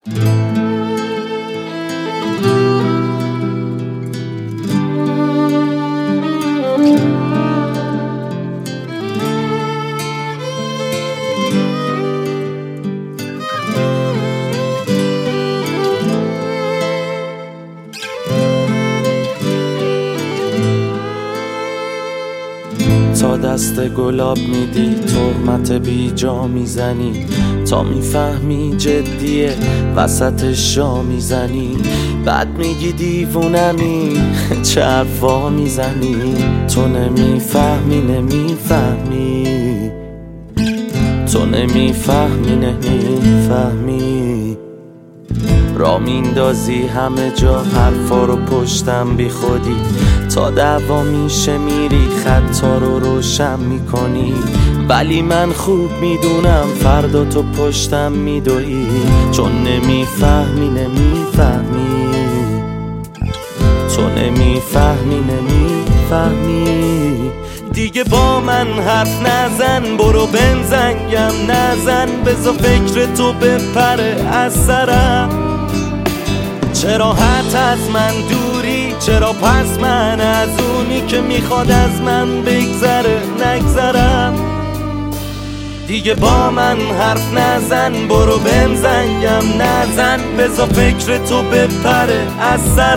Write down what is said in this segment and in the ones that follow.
تا دست گلاب میدی تهمت بی جا میزنی، تا میفهمی جدیه وسطش جا میزنی، بعد میگی دیوونمی چه حرفا میزنی. تو نمیفهمی نمیفهمی، تو نمیفهمی نمیفهمی. را میندازی همه جا حرفا رو پشتم بی خودی، تا دعوا میشه میری خطا رو روشن میکنی. ولی من خوب میدونم فردا تو پشتم میدوی، چون نمیفهمی نمیفهمی، تو نمیفهمی نمیفهمی. دیگه با من حرف نزن، برو بنزنگم نزن، بذار فکر تو بپره از سرم. چرا حت از من دوری، چرا پس من از اونی که میخواد از من بگذره نگذرم. دیگه با من حرف نزن، برو بنزنگم نزن، بذار فکر تو بپره از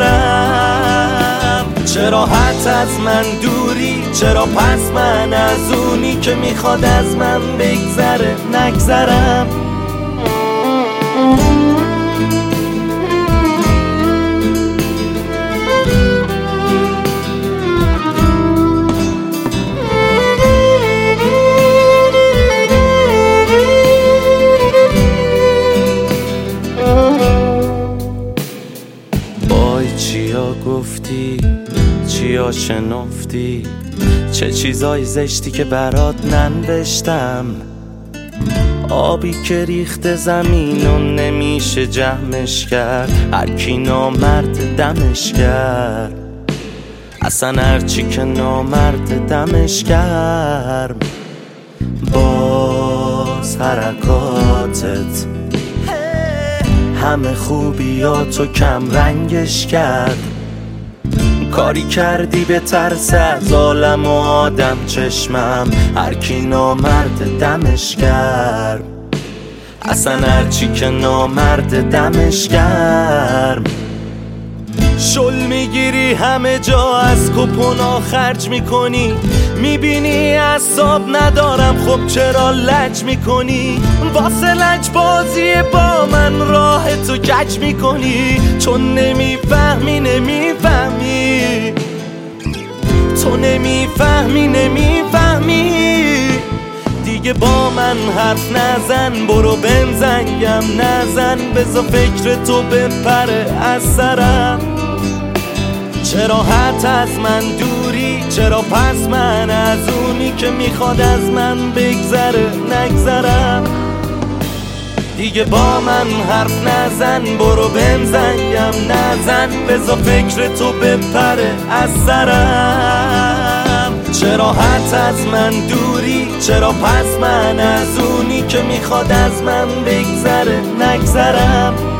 سرم. چرا حت از من دوری، چرا پس من از اونی که میخواد از من بگذره نگذرم. چیا گفتی، چیا شنفتی، چه چیزای زشتی که برات ننوشتم. آبی که ریخته زمین و نمیشه جمعش کرد، هر کی نامرد دمش کرد. اصلا هرچی که نامرد دمش کرد. باز حرکاتت همه خوبیاتو کم رنگش کرد. کاری کردی به ترس از عالم و آدم چشمم، هر کی نامرد دمش کرد. اصلا هرچی که نامرد دمش کرد. شل میگیری همه جا، از کپونا خرج میکنی، میبینی اعصاب ندارم خب چرا لج میکنی. واسه لج بازی با من راه تو کج میکنی، چون نمیفهمی نمیفهمی، تو نمیفهمی نمیفهمی. دیگه با من حرف نزن، برو بنزنگم نزن، بذار فکر تو بپره از سرم. چرا حت از من دوری، چرا پس من از اونی که میخواد از من بگذره نگذرم. دیگه با من حرف نزن، برو بنزنگم نزن، بذار فکر تو بپره از سرم. چرا حت از من دوری، چرا پس من از اونی که میخواد از من بگذره نگذرم.